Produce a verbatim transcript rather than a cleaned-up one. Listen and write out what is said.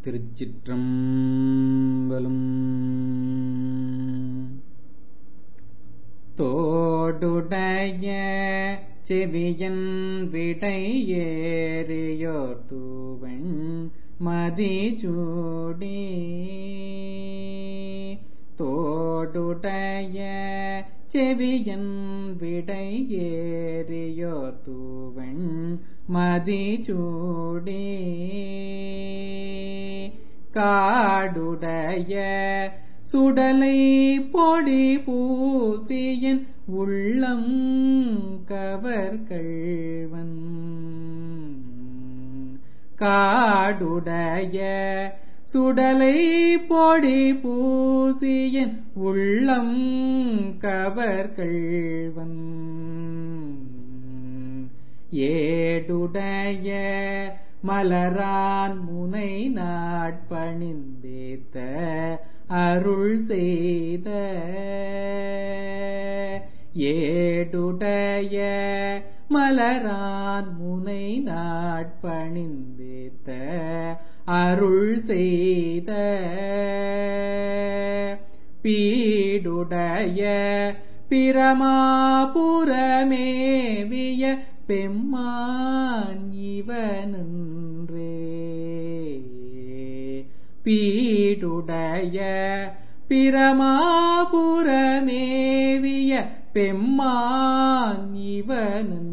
திருச்சிற்றம்பலம். தோடுடைய செவியன் விடை ஏறியோர் தூவன் மதிசூடி, தோடுடைய செவியன் விடை ஏறியோர் தூவன் மதிசூடி, காடுடைய சுடலை பொடி பூசியன் உள்ளம் கவர்கள்வன், காடுடைய சுடலை பொடி பூசியன் உள்ளம் கவர்கள்வன், ஏடுடைய மலரான் முனை நாட்பணிந்தேத்த அருள் செய்த, ஏடுடைய மலரான் முனை நாட்பணிந்தேத்த அருள் செய்த, பீடுடைய பிரமாபுரமேவிய பெம்மான் இவனன்றே, பீடுடைய பிரமாபுரமேவிய பெம்மான் இவனன்றே,